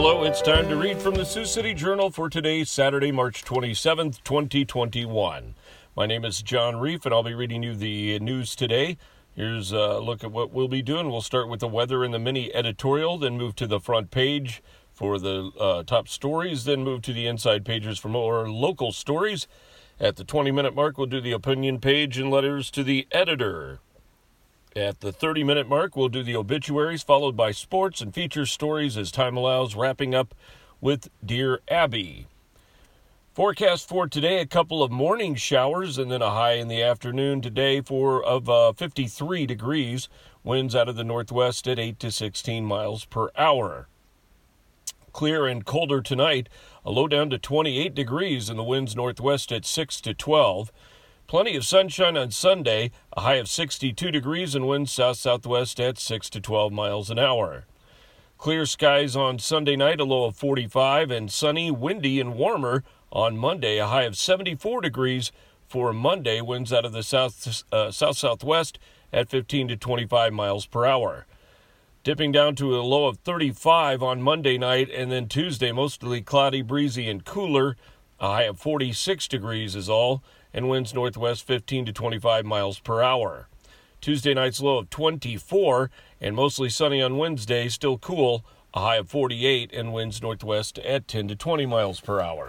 Hello, it's time to read from the Sioux City Journal for today, Saturday, March 27th, 2021. My name is John Reef, and I'll be reading you the news today. Here's a look at what we'll be doing. We'll start with the weather and the mini editorial, then move to the front page for the top stories, then move to the inside pages for more local stories. At the 20-minute mark, we'll do the opinion page and letters to the editor. At the 30-minute mark, we'll do the obituaries, followed by sports and feature stories as time allows, wrapping up with Dear Abby. Forecast for today, a couple of morning showers and then a high in the afternoon today of 53 degrees. Winds out of the northwest at 8 to 16 miles per hour. Clear and colder tonight, a low down to 28 degrees and the winds northwest at 6 to 12. Plenty of sunshine on Sunday, a high of 62 degrees and winds south-southwest at 6 to 12 miles an hour. Clear skies on Sunday night, a low of 45, and sunny, windy, and warmer on Monday, a high of 74 degrees for Monday, winds out of the south-southwest at 15 to 25 miles per hour. Dipping down to a low of 35 on Monday night, and then Tuesday, mostly cloudy, breezy, and cooler, a high of 46 degrees is all, and winds northwest 15 to 25 miles per hour. Tuesday night's low of 24, and mostly sunny on Wednesday, still cool, a high of 48, and winds northwest at 10 to 20 miles per hour.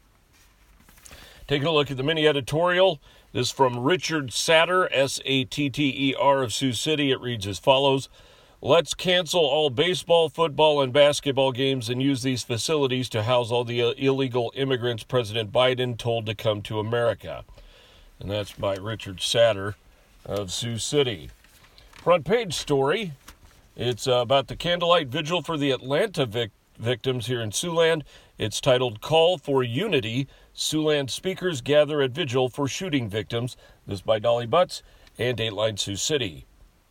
Taking a look at the mini editorial, this is from Richard Satter, S-A-T-T-E-R of Sioux City. It reads as follows: Let's cancel all baseball, football, and basketball games and use these facilities to house all the illegal immigrants President Biden told to come to America. And that's by Richard Satter of Sioux City. Front page story. It's about the candlelight vigil for the Atlanta victims here in Siouxland. It's titled Call for Unity. Siouxland speakers gather at vigil for shooting victims. This is by Dolly Butts and Dateline Sioux City.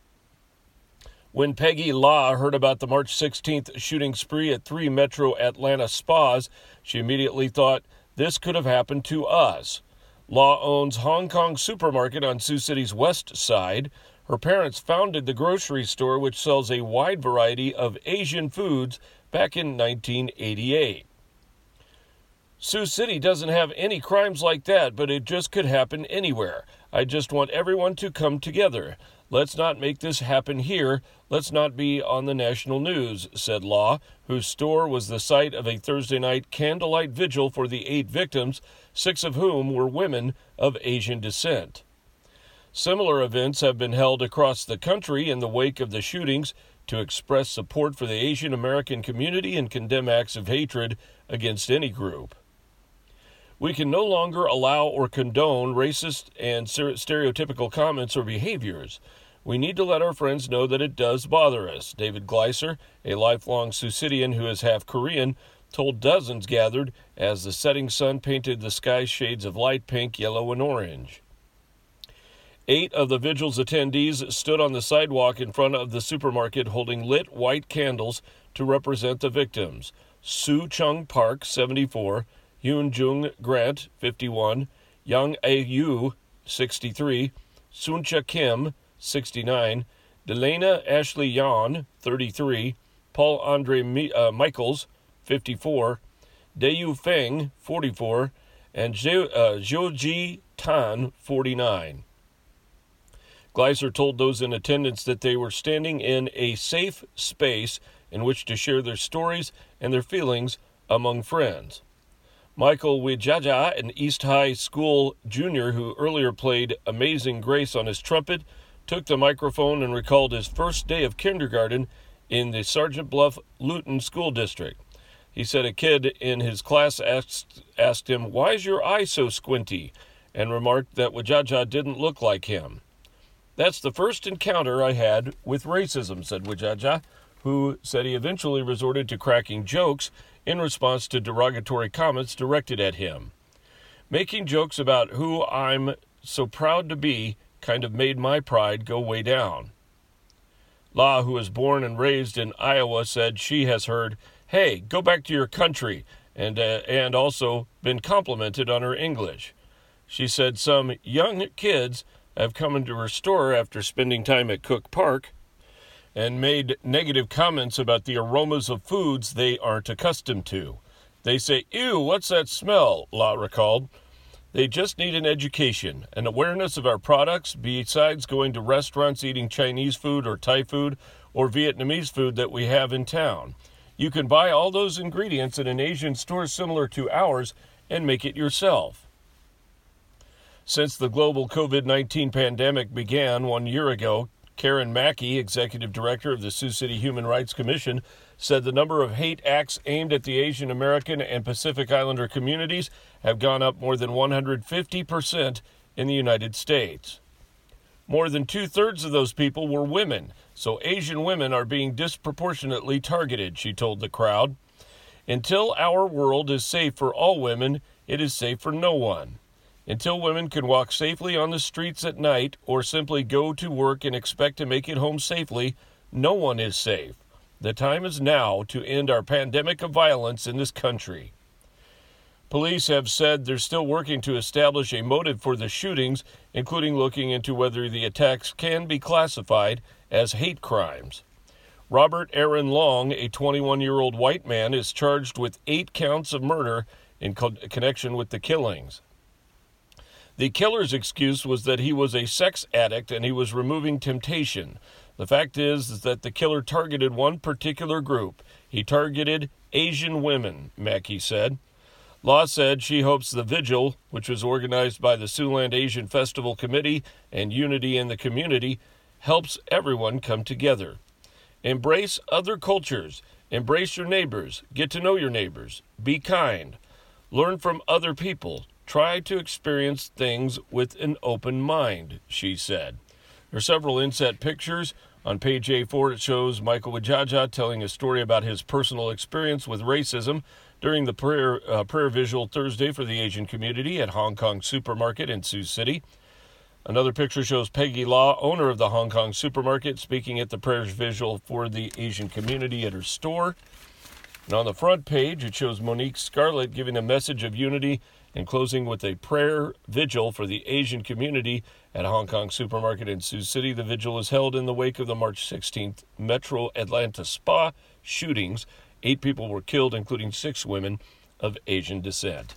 When Peggy Law heard about the March 16th shooting spree at 3 Metro Atlanta spas, she immediately thought, this could have happened to us. Law owns Hong Kong Supermarket on Sioux City's west side. Her parents founded the grocery store, which sells a wide variety of Asian foods, back in 1988. Sioux City doesn't have any crimes like that, but it just could happen anywhere. I just want everyone to come together. Let's not make this happen here. Let's not be on the national news, said Law, whose store was the site of a Thursday night candlelight vigil for the 8 victims, 6 of whom were women of Asian descent. Similar events have been held across the country in the wake of the shootings to express support for the Asian American community and condemn acts of hatred against any group. We can no longer allow or condone racist and stereotypical comments or behaviors. We need to let our friends know that it does bother us, David Gleiser, a lifelong Sioux Cityan who is half Korean, told dozens gathered as the setting sun painted the sky shades of light pink, yellow, and orange. 8 of the vigil's attendees stood on the sidewalk in front of the supermarket holding lit white candles to represent the victims. Soo Chung Park, 74, Yoon Jung Grant, 51, Yang A.U., 63, Suncha Kim, 69, Delana Ashley Yan, 33, Paul Andre Michaels, 54, Dayu Feng, 44, and Zhouji Tan, 49. Gleiser told those in attendance that they were standing in a safe space in which to share their stories and their feelings among friends. Michael Wijaja, an East High School junior who earlier played Amazing Grace on his trumpet, took the microphone and recalled his first day of kindergarten in the Sergeant Bluff Luton School District. He said a kid in his class asked him, "Why is your eye so squinty?" and remarked that Wijaja didn't look like him. That's the first encounter I had with racism, said Wijaja, who said he eventually resorted to cracking jokes in response to derogatory comments directed at him. Making jokes about who I'm so proud to be kind of made my pride go way down. La, who was born and raised in Iowa, said she has heard, "Hey, go back to your country," and also been complimented on her English. She said some young kids have come into her store after spending time at Cook Park, and made negative comments about the aromas of foods they aren't accustomed to. They say, "Ew, what's that smell?" Law recalled. They just need an education, an awareness of our products besides going to restaurants eating Chinese food or Thai food or Vietnamese food that we have in town. You can buy all those ingredients at an Asian store similar to ours and make it yourself. Since the global COVID-19 pandemic began 1 year ago, Karen Mackey, executive director of the Sioux City Human Rights Commission, said the number of hate acts aimed at the Asian American and Pacific Islander communities have gone up more than 150% in the United States. More than 2/3 of those people were women, so Asian women are being disproportionately targeted, she told the crowd. Until our world is safe for all women, it is safe for no one. Until women can walk safely on the streets at night or simply go to work and expect to make it home safely, no one is safe. The time is now to end our pandemic of violence in this country. Police have said they're still working to establish a motive for the shootings, including looking into whether the attacks can be classified as hate crimes. Robert Aaron Long, a 21-year-old white man, is charged with 8 counts of murder in connection with the killings. The killer's excuse was that he was a sex addict and he was removing temptation. The fact is that the killer targeted one particular group. He targeted Asian women, Mackey said. Law said she hopes the vigil, which was organized by the Siouxland Asian Festival Committee and Unity in the Community, helps everyone come together. Embrace other cultures. Embrace your neighbors. Get to know your neighbors. Be kind. Learn from other people. Try to experience things with an open mind, she said. There are several inset pictures. On page A4, it shows Michael Wajaja telling a story about his personal experience with racism during the prayer visual Thursday for the Asian community at Hong Kong Supermarket in Sioux City. Another picture shows Peggy Law, owner of the Hong Kong Supermarket, speaking at the prayer visual for the Asian community at her store. And on the front page, it shows Monique Scarlett giving a message of unity and closing with a prayer vigil for the Asian community at Hong Kong Supermarket in Sioux City. The vigil is held in the wake of the March 16th Metro Atlanta spa shootings. 8 people were killed, including 6 women of Asian descent.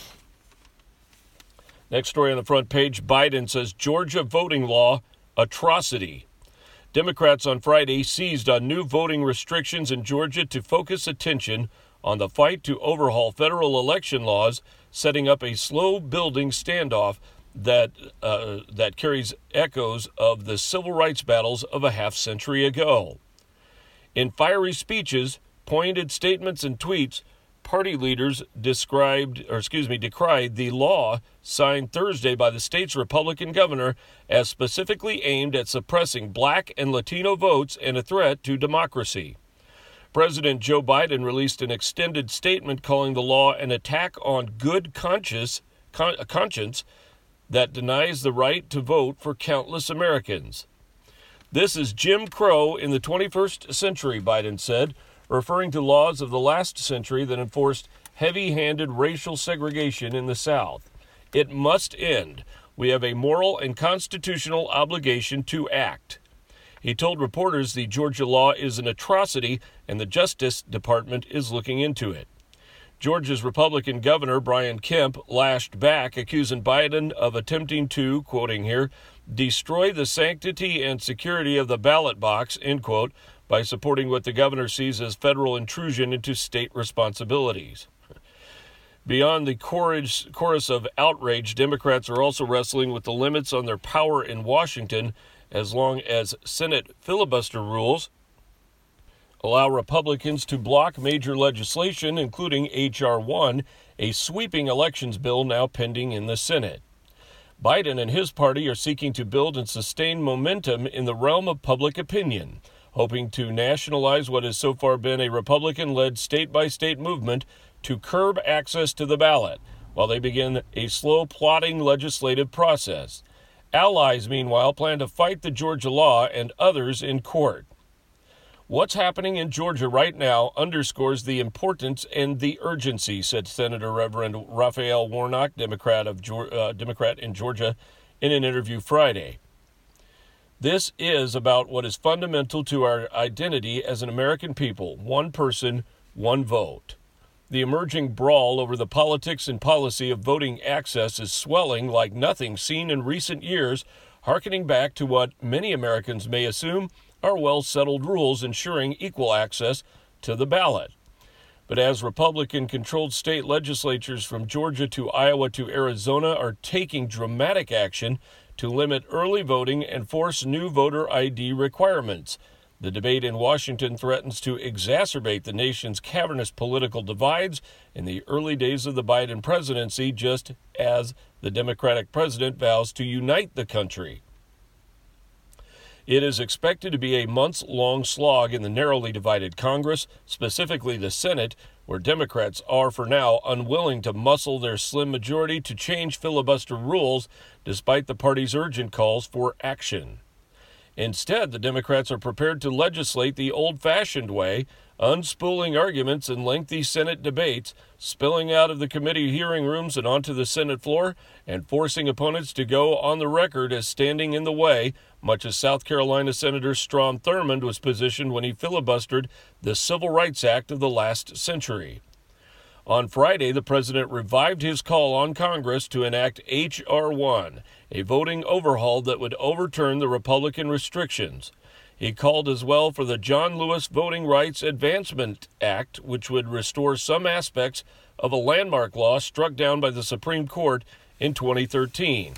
Next story on the front page, Biden says Georgia voting law atrocity. Democrats on Friday seized on new voting restrictions in Georgia to focus attention on the fight to overhaul federal election laws, setting up a slow-building standoff that carries echoes of the civil rights battles of a half-century ago. In fiery speeches, pointed statements, and tweets, party leaders decried the law signed Thursday by the state's Republican governor as specifically aimed at suppressing Black and Latino votes and a threat to democracy. President Joe Biden released an extended statement calling the law an attack on good conscience that denies the right to vote for countless Americans. This is Jim Crow in the 21st century, Biden said, referring to laws of the last century that enforced heavy-handed racial segregation in the South. It must end. We have a moral and constitutional obligation to act. He told reporters the Georgia law is an atrocity and the Justice Department is looking into it. Georgia's Republican Governor Brian Kemp lashed back, accusing Biden of attempting to, quoting here, destroy the sanctity and security of the ballot box, end quote, by supporting what the governor sees as federal intrusion into state responsibilities. Beyond the chorus of outrage, Democrats are also wrestling with the limits on their power in Washington as long as Senate filibuster rules allow Republicans to block major legislation, including H.R. 1, a sweeping elections bill now pending in the Senate. Biden and his party are seeking to build and sustain momentum in the realm of public opinion, hoping to nationalize what has so far been a Republican-led state-by-state movement to curb access to the ballot, while they begin a slow, plodding legislative process. Allies, meanwhile, plan to fight the Georgia law and others in court. What's happening in Georgia right now underscores the importance and the urgency, said Senator Reverend Raphael Warnock, Democrat in Georgia, in an interview Friday. This is about what is fundamental to our identity as an American people: one person, one vote. The emerging brawl over the politics and policy of voting access is swelling like nothing seen in recent years, hearkening back to what many Americans may assume are well-settled rules ensuring equal access to the ballot. But as Republican-controlled state legislatures from Georgia to Iowa to Arizona are taking dramatic action to limit early voting and force new voter ID requirements, the debate in Washington threatens to exacerbate the nation's cavernous political divides in the early days of the Biden presidency, just as the Democratic president vows to unite the country. It is expected to be a months-long slog in the narrowly divided Congress, specifically the Senate, where Democrats are, for now, unwilling to muscle their slim majority to change filibuster rules, despite the party's urgent calls for action. Instead, the Democrats are prepared to legislate the old-fashioned way, unspooling arguments in lengthy Senate debates, spilling out of the committee hearing rooms and onto the Senate floor, and forcing opponents to go on the record as standing in the way, much as South Carolina Senator Strom Thurmond was positioned when he filibustered the Civil Rights Act of the last century. On Friday, the president revived his call on Congress to enact H.R. 1, a voting overhaul that would overturn the Republican restrictions. He called as well for the John Lewis Voting Rights Advancement Act, which would restore some aspects of a landmark law struck down by the Supreme Court in 2013.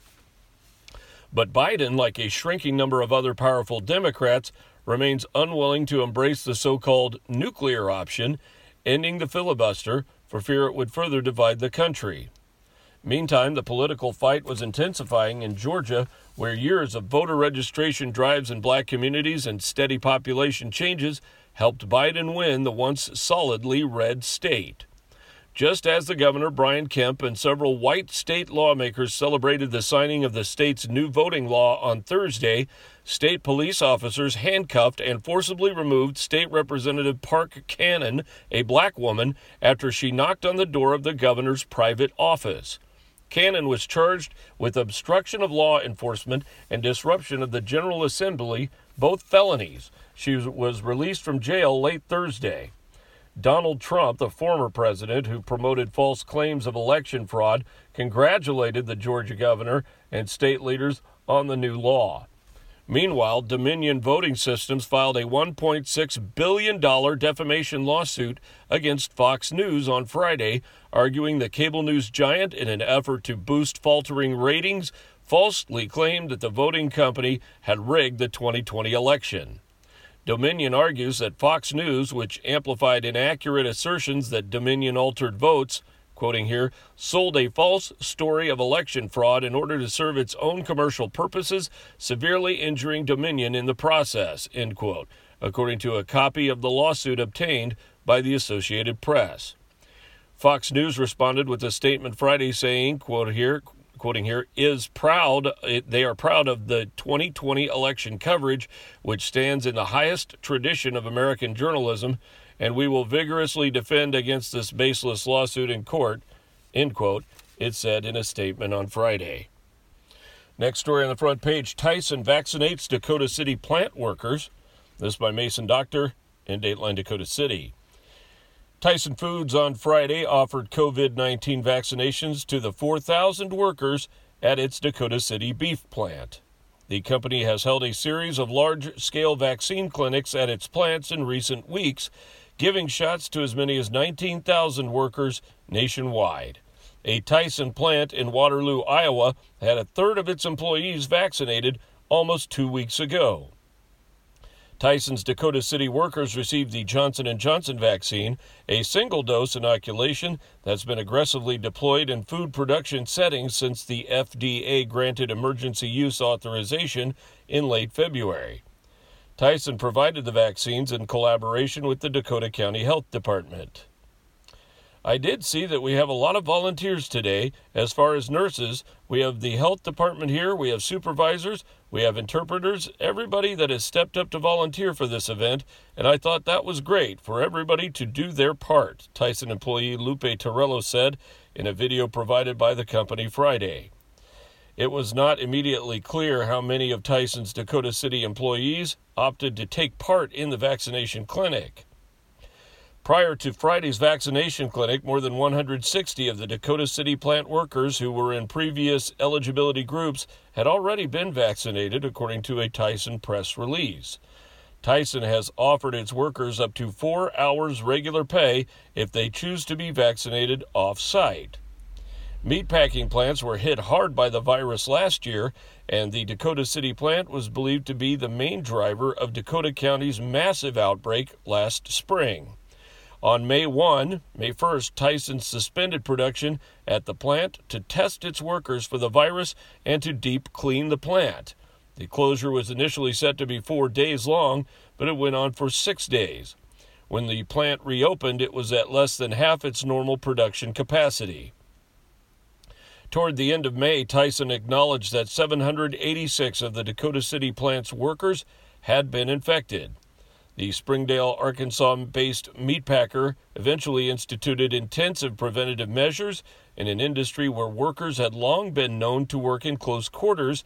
But Biden, like a shrinking number of other powerful Democrats, remains unwilling to embrace the so-called nuclear option, ending the filibuster, for fear it would further divide the country. Meantime, the political fight was intensifying in Georgia, where years of voter registration drives in black communities and steady population changes helped Biden win the once solidly red state. Just as the governor, Brian Kemp, and several white state lawmakers celebrated the signing of the state's new voting law on Thursday, state police officers handcuffed and forcibly removed State Representative Park Cannon, a black woman, after she knocked on the door of the governor's private office. Cannon was charged with obstruction of law enforcement and disruption of the General Assembly, both felonies. She was released from jail late Thursday. Donald Trump, the former president who promoted false claims of election fraud, congratulated the Georgia governor and state leaders on the new law. Meanwhile, Dominion Voting Systems filed a $1.6 billion defamation lawsuit against Fox News on Friday, arguing the cable news giant, in an effort to boost faltering ratings, falsely claimed that the voting company had rigged the 2020 election. Dominion argues that Fox News, which amplified inaccurate assertions that Dominion altered votes, quoting here, sold a false story of election fraud in order to serve its own commercial purposes, severely injuring Dominion in the process, end quote, according to a copy of the lawsuit obtained by the Associated Press. Fox News responded with a statement Friday saying, quoting here, they are proud of the 2020 election coverage, which stands in the highest tradition of American journalism, and we will vigorously defend against this baseless lawsuit in court, end quote, it said in a statement on Friday. Next story on the front page, Tyson vaccinates Dakota City plant workers. This by Mason Doctor in Dateline Dakota City. Tyson Foods on Friday offered COVID-19 vaccinations to the 4,000 workers at its Dakota City beef plant. The company has held a series of large-scale vaccine clinics at its plants in recent weeks, giving shots to as many as 19,000 workers nationwide. A Tyson plant in Waterloo, Iowa, had a third of its employees vaccinated almost 2 weeks ago. Tyson's Dakota City workers received the Johnson & Johnson vaccine, a single-dose inoculation that's been aggressively deployed in food production settings since the FDA granted emergency use authorization in late February. Tyson provided the vaccines in collaboration with the Dakota County Health Department. I did see that we have a lot of volunteers today. As far as nurses, we have the health department here, we have supervisors, we have interpreters, everybody that has stepped up to volunteer for this event, and I thought that was great for everybody to do their part, Tyson employee Lupe Torello said in a video provided by the company Friday. It was not immediately clear how many of Tyson's Dakota City employees opted to take part in the vaccination clinic. Prior to Friday's vaccination clinic, more than 160 of the Dakota City plant workers who were in previous eligibility groups had already been vaccinated, according to a Tyson press release. Tyson has offered its workers up to 4 hours regular pay if they choose to be vaccinated off-site. Meatpacking plants were hit hard by the virus last year, and the Dakota City plant was believed to be the main driver of Dakota County's massive outbreak last spring. On May 1st, Tyson suspended production at the plant to test its workers for the virus and to deep clean the plant. The closure was initially set to be 4 days long, but it went on for 6 days. When the plant reopened, it was at less than half its normal production capacity. Toward the end of May, Tyson acknowledged that 786 of the Dakota City plant's workers had been infected. The Springdale, Arkansas-based meatpacker eventually instituted intensive preventative measures in an industry where workers had long been known to work in close quarters,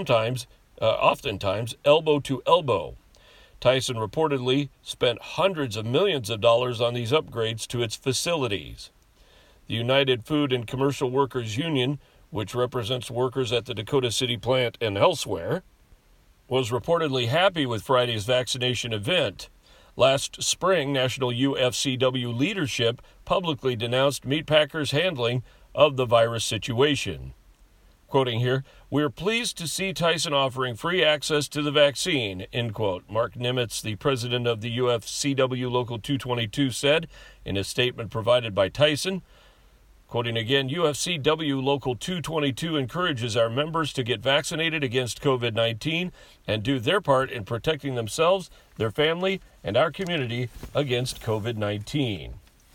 oftentimes elbow to elbow. Tyson reportedly spent hundreds of millions of dollars on these upgrades to its facilities. The United Food and Commercial Workers Union, which represents workers at the Dakota City plant and elsewhere, was reportedly happy with Friday's vaccination event. Last spring, National UFCW leadership publicly denounced meatpackers' handling of the virus situation. Quoting here, "We're pleased to see Tyson offering free access to the vaccine," end quote. Mark Nimitz, the president of the UFCW Local 222, said in a statement provided by Tyson, quoting again, "UFCW Local 222 encourages our members to get vaccinated against COVID-19 and do their part in protecting themselves, their family, and our community against COVID-19.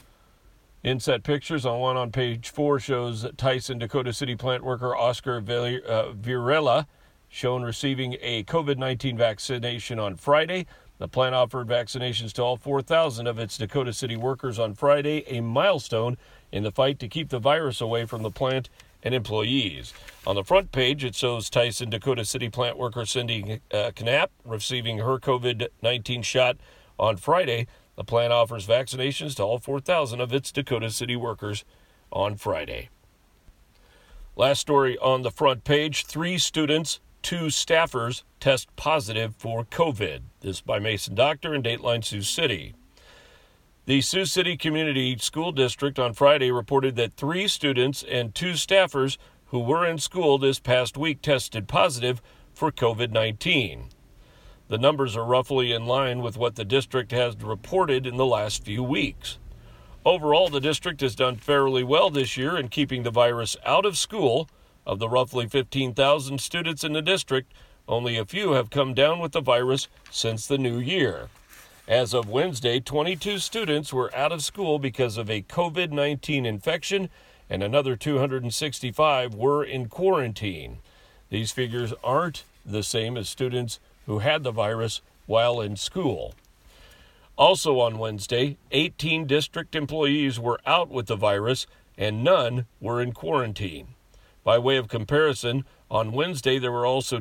Inset pictures on page 4 shows Tyson Dakota City plant worker Oscar Virela shown receiving a COVID-19 vaccination on Friday. The plant offered vaccinations to all 4,000 of its Dakota City workers on Friday, a milestone in the fight to keep the virus away from the plant and employees. On the front page, it shows Tyson Dakota City plant worker Cindy Knapp receiving her COVID-19 shot on Friday. The plant offers vaccinations to all 4,000 of its Dakota City workers on Friday. Last story on the front page, 3 students, 2 staffers test positive for COVID. This by Mason Doctor in Dateline Sioux City. The Sioux City Community School District on Friday reported that 3 students and 2 staffers who were in school this past week tested positive for COVID-19. The numbers are roughly in line with what the district has reported in the last few weeks. Overall, the district has done fairly well this year in keeping the virus out of school. Of the roughly 15,000 students in the district, only a few have come down with the virus since the new year. As of Wednesday, 22 students were out of school because of a COVID-19 infection, and another 265 were in quarantine. These figures aren't the same as students who had the virus while in school. Also on Wednesday, 18 district employees were out with the virus, and none were in quarantine. By way of comparison, on Wednesday there were also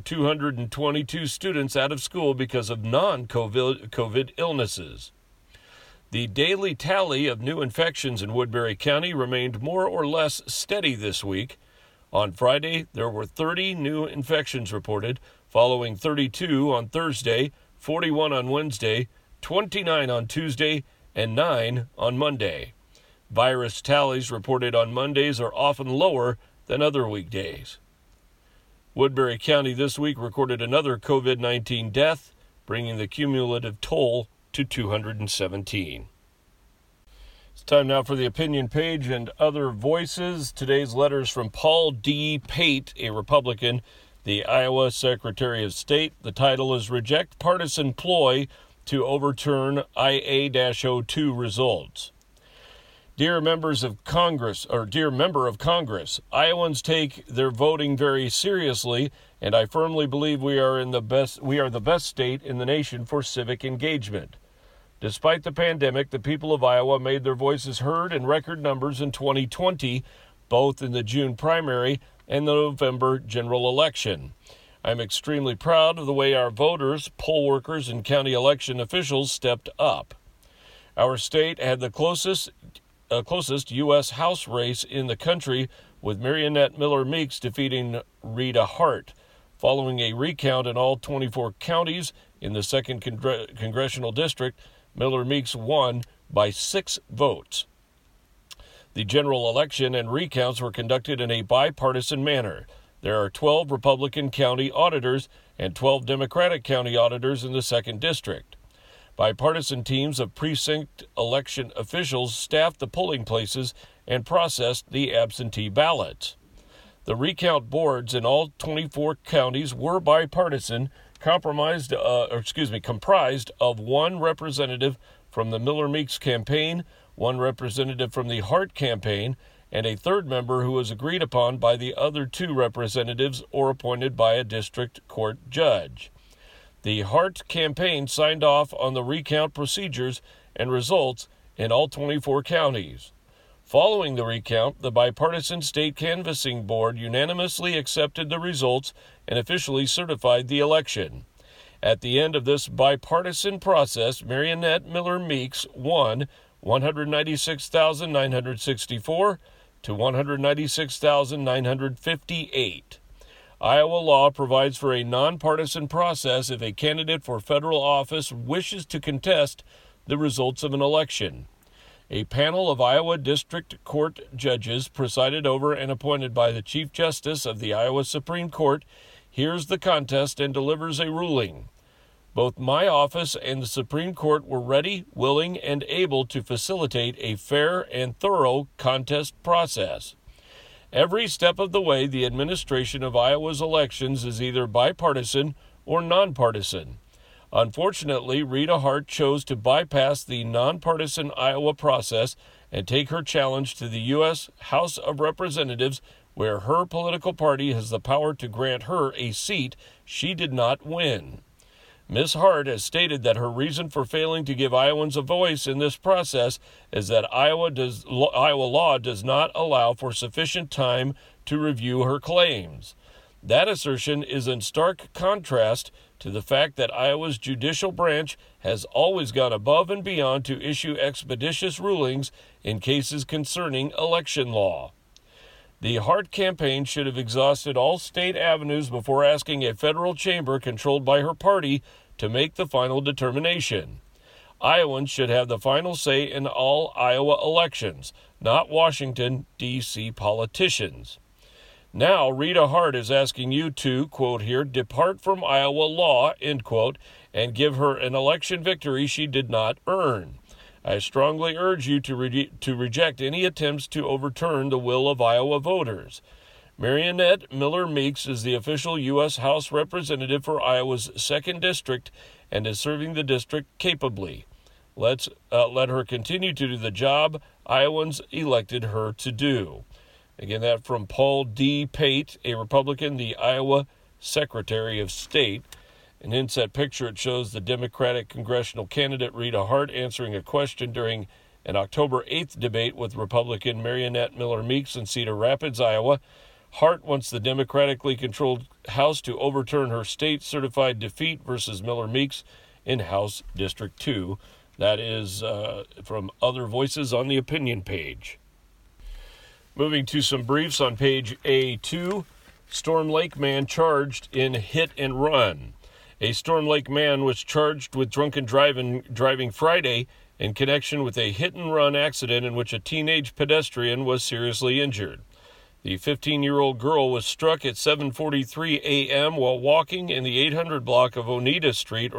222 students out of school because of non-COVID illnesses. The daily tally of new infections in Woodbury County remained more or less steady this week. On Friday, there were 30 new infections reported, following 32 on Thursday, 41 on Wednesday, 29 on Tuesday, and 9 on Monday. Virus tallies reported on Mondays are often lower than other weekdays. Woodbury County this week recorded another COVID-19 death, bringing the cumulative toll to 217. It's time now for the opinion page and other voices. Today's letters from Paul D. Pate, a Republican, the Iowa Secretary of State. The title is Reject Partisan Ploy to Overturn IA-02 Results. Dear members of Congress, or dear member of Congress, Iowans take their voting very seriously, and I firmly believe we are the best state in the nation for civic engagement. Despite the pandemic, the people of Iowa made their voices heard in record numbers in 2020, both in the June primary and the November general election. I'm extremely proud of the way our voters, poll workers, and county election officials stepped up. Our state had the closest U.S. House race in the country, with Mariannette Miller Meeks defeating Rita Hart. Following a recount in all 24 counties in the 2nd Congressional District, Miller Meeks won by 6 votes. The general election and recounts were conducted in a bipartisan manner. There are 12 Republican county auditors and 12 Democratic county auditors in the 2nd District. Bipartisan teams of precinct election officials staffed the polling places and processed the absentee ballots. The recount boards in all 24 counties were bipartisan, comprised of one representative from the Miller Meeks campaign, one representative from the Hart campaign, and a third member who was agreed upon by the other 2 representatives or appointed by a district court judge. The Hart campaign signed off on the recount procedures and results in all 24 counties. Following the recount, the bipartisan state canvassing board unanimously accepted the results and officially certified the election. At the end of this bipartisan process, Mariannette Miller Meeks won 196,964 to 196,958. Iowa law provides for a nonpartisan process if a candidate for federal office wishes to contest the results of an election. A panel of Iowa District Court judges, presided over and appointed by the Chief Justice of the Iowa Supreme Court, hears the contest and delivers a ruling. Both my office and the Supreme Court were ready, willing, and able to facilitate a fair and thorough contest process. Every step of the way, the administration of Iowa's elections is either bipartisan or nonpartisan. Unfortunately, Rita Hart chose to bypass the nonpartisan Iowa process and take her challenge to the U.S. House of Representatives, where her political party has the power to grant her a seat she did not win. Ms. Hart has stated that her reason for failing to give Iowans a voice in this process is that Iowa law does not allow for sufficient time to review her claims. That assertion is in stark contrast to the fact that Iowa's judicial branch has always gone above and beyond to issue expeditious rulings in cases concerning election law. The Hart campaign should have exhausted all state avenues before asking a federal chamber controlled by her party to make the final determination. Iowans should have the final say in all Iowa elections, not Washington, D.C. politicians. Now, Rita Hart is asking you to, quote here, depart from Iowa law, end quote, and give her an election victory she did not earn. I strongly urge you to reject any attempts to overturn the will of Iowa voters. Mariannette Miller Meeks is the official U.S. House representative for Iowa's 2nd District and is serving the district capably. Let her continue to do the job Iowans elected her to do. Again, that from Paul D. Pate, a Republican, the Iowa Secretary of State. And in that picture, it shows the Democratic congressional candidate Rita Hart answering a question during an October 8th debate with Republican Mariannette Miller Meeks in Cedar Rapids, Iowa. Hart wants the democratically controlled House to overturn her state-certified defeat versus Miller Meeks in House District 2. That is from Other Voices on the opinion page. Moving to some briefs on page A2, Storm Lake man charged in hit and run. A Storm Lake man was charged with drunken driving Friday in connection with a hit-and-run accident in which a teenage pedestrian was seriously injured. The 15-year-old girl was struck at 7:43 a.m. while walking in the 800 block of Oneida Street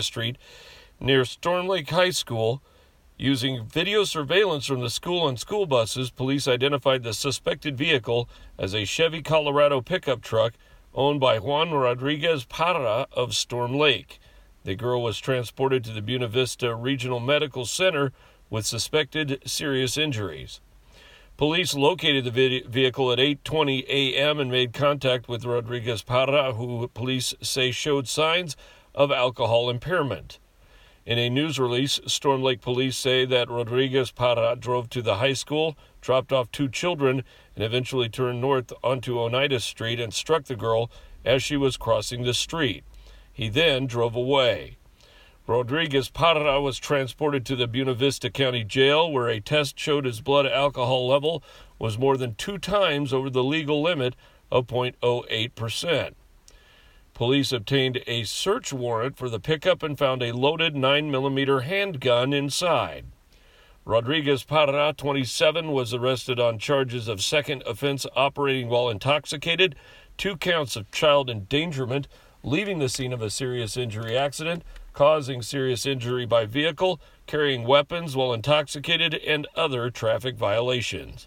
near Storm Lake High School. Using video surveillance from the school and school buses, police identified the suspected vehicle as a Chevy Colorado pickup truck owned by Juan Rodriguez Parra of Storm Lake. The girl was transported to the Buena Vista Regional Medical Center with suspected serious injuries. Police located the vehicle at 8:20 a.m. and made contact with Rodriguez Parra, who police say showed signs of alcohol impairment. In a news release, Storm Lake police say that Rodriguez Parra drove to the high school, dropped off 2 children, and eventually turned north onto Oneida Street and struck the girl as she was crossing the street. He then drove away. Rodriguez Parra was transported to the Buena Vista County Jail, where a test showed his blood alcohol level was more than 2 times over the legal limit of 0.08%. Police obtained a search warrant for the pickup and found a loaded 9mm handgun inside. Rodriguez Parra, 27, was arrested on charges of second offense operating while intoxicated, 2 counts of child endangerment, leaving the scene of a serious injury accident, causing serious injury by vehicle, carrying weapons while intoxicated, and other traffic violations.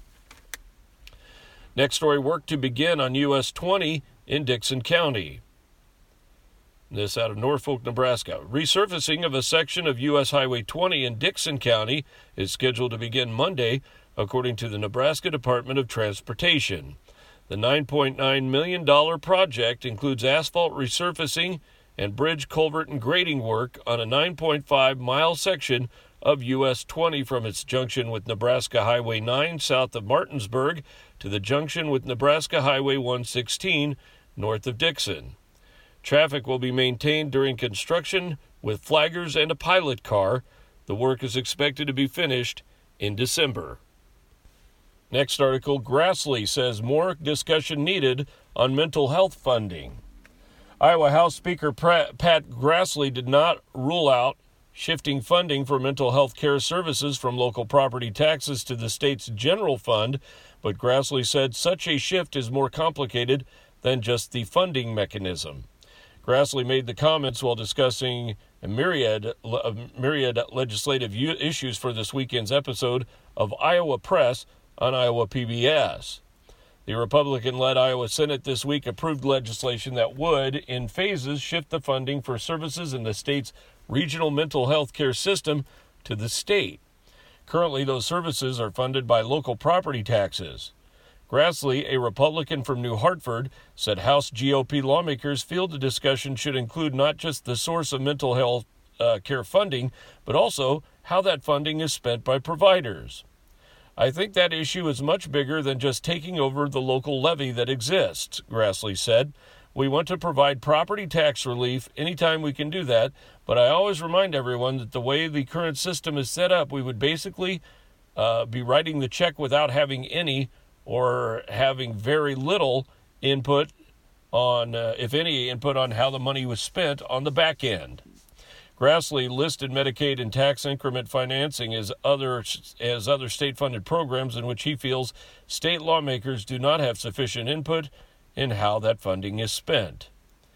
Next story, work to begin on US 20 in Dixon County. This out of Norfolk, Nebraska. Resurfacing of a section of U.S. Highway 20 in Dixon County is scheduled to begin Monday, according to the Nebraska Department of Transportation. The $9.9 million project includes asphalt resurfacing and bridge, culvert, and grading work on a 9.5-mile section of U.S. 20 from its junction with Nebraska Highway 9 south of Martinsburg to the junction with Nebraska Highway 116 north of Dixon. Traffic will be maintained during construction with flaggers and a pilot car. The work is expected to be finished in December. Next article, Grassley says more discussion needed on mental health funding. Iowa House Speaker Pat Grassley did not rule out shifting funding for mental health care services from local property taxes to the state's general fund, but Grassley said such a shift is more complicated than just the funding mechanism. Grassley made the comments while discussing a myriad legislative issues for this weekend's episode of Iowa Press on Iowa PBS. The Republican-led Iowa Senate this week approved legislation that would, in phases, shift the funding for services in the state's regional mental health care system to the state. Currently, those services are funded by local property taxes. Grassley, a Republican from New Hartford, said House GOP lawmakers feel the discussion should include not just the source of mental health care funding, but also how that funding is spent by providers. I think that issue is much bigger than just taking over the local levy that exists, Grassley said. We want to provide property tax relief anytime we can do that, but I always remind everyone that the way the current system is set up, we would basically be writing the check without having any or having very little input on, if any, input on how the money was spent on the back end. Grassley listed Medicaid and tax increment financing as other state-funded programs in which he feels state lawmakers do not have sufficient input in how that funding is spent.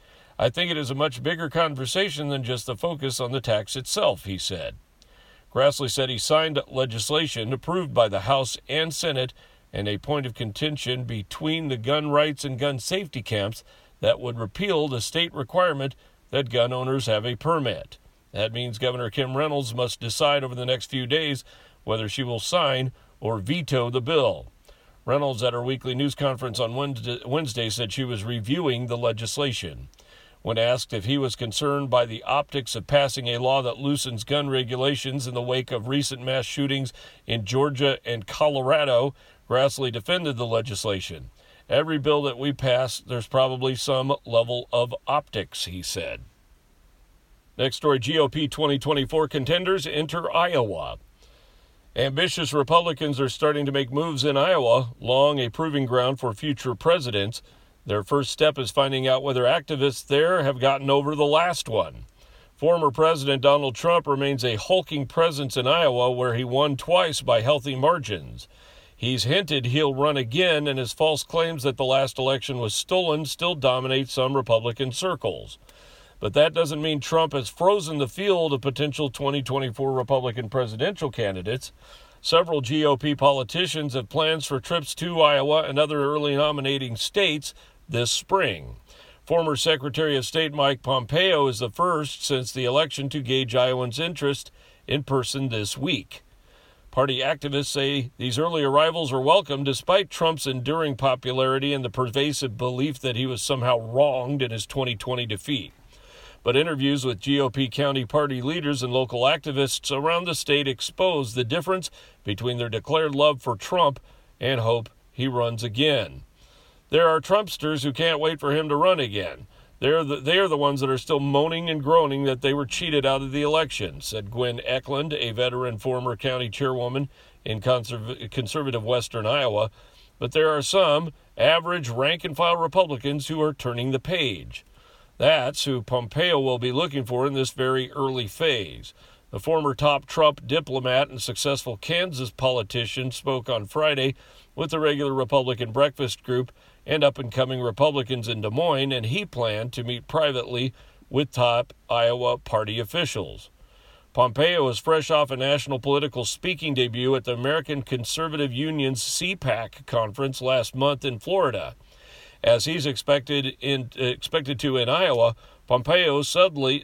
I think it is a much bigger conversation than just the focus on the tax itself, he said. Grassley said he signed legislation approved by the House and Senate and a point of contention between the gun rights and gun safety camps that would repeal the state requirement that gun owners have a permit. That means Governor Kim Reynolds must decide over the next few days whether she will sign or veto the bill. Reynolds, at her weekly news conference on Wednesday, said she was reviewing the legislation. When asked if he was concerned by the optics of passing a law that loosens gun regulations in the wake of recent mass shootings in Georgia and Colorado, Grassley defended the legislation. Every bill that we pass, there's probably some level of optics, he said. Next story, GOP 2024 contenders enter Iowa. Ambitious Republicans are starting to make moves in Iowa, long a proving ground for future presidents. Their first step is finding out whether activists there have gotten over the last one. Former President Donald Trump remains a hulking presence in Iowa, where he won twice by healthy margins. He's hinted he'll run again, and his false claims that the last election was stolen still dominate some Republican circles. But that doesn't mean Trump has frozen the field of potential 2024 Republican presidential candidates. Several GOP politicians have plans for trips to Iowa and other early nominating states this spring. Former Secretary of State Mike Pompeo is the first since the election to gauge Iowans' interest in person this week. Party activists say these early arrivals are welcome despite Trump's enduring popularity and the pervasive belief that he was somehow wronged in his 2020 defeat. But interviews with GOP county party leaders and local activists around the state expose the difference between their declared love for Trump and hope he runs again. There are Trumpsters who can't wait for him to run again. They are the ones that are still moaning and groaning that they were cheated out of the election, said Gwen Eklund, a veteran former county chairwoman in conservative western Iowa. But there are some average rank-and-file Republicans who are turning the page. That's who Pompeo will be looking for in this very early phase. The former top Trump diplomat and successful Kansas politician spoke on Friday with the regular Republican breakfast group and up-and-coming Republicans in Des Moines, and he planned to meet privately with top Iowa party officials. Pompeo is fresh off a national political speaking debut at the American Conservative Union's CPAC conference last month in Florida. As he's expected to in Iowa, Pompeo subtly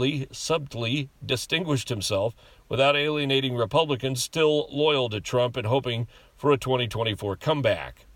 distinguished himself without alienating Republicans still loyal to Trump and hoping for a 2024 comeback.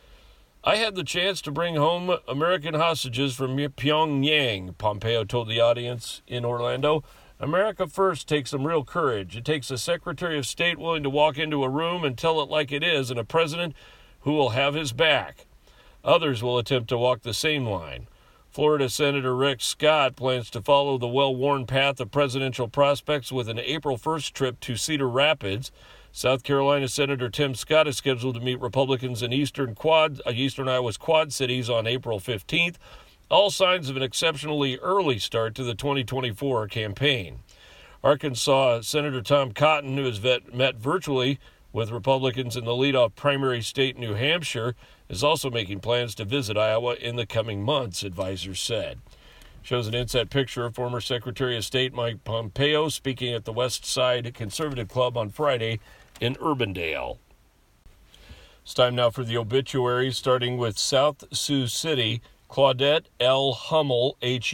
I had the chance to bring home American hostages from Pyongyang, Pompeo told the audience in Orlando. America first takes some real courage. It takes a Secretary of State willing to walk into a room and tell it like it is, and a president who will have his back. Others will attempt to walk the same line. Florida Senator Rick Scott plans to follow the well-worn path of presidential prospects with an April 1st trip to Cedar Rapids. South Carolina Senator Tim Scott is scheduled to meet Republicans in eastern Iowa's Quad Cities on April 15th. All signs of an exceptionally early start to the 2024 campaign. Arkansas Senator Tom Cotton, who has met virtually with Republicans in the leadoff primary state in New Hampshire, is also making plans to visit Iowa in the coming months, advisors said. Shows an inset picture of former Secretary of State Mike Pompeo speaking at the West Side Conservative Club on Friday in Urbandale. It's time now for the obituaries, starting with South Sioux City. Claudette L. Hummel,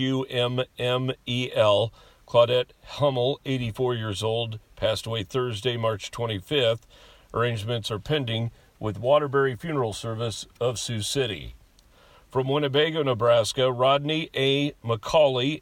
Hummel. Claudette Hummel, 84 years old, passed away Thursday, March 25th. Arrangements are pending with Waterbury Funeral Service of Sioux City. From Winnebago, Nebraska, Rodney A. McCauley,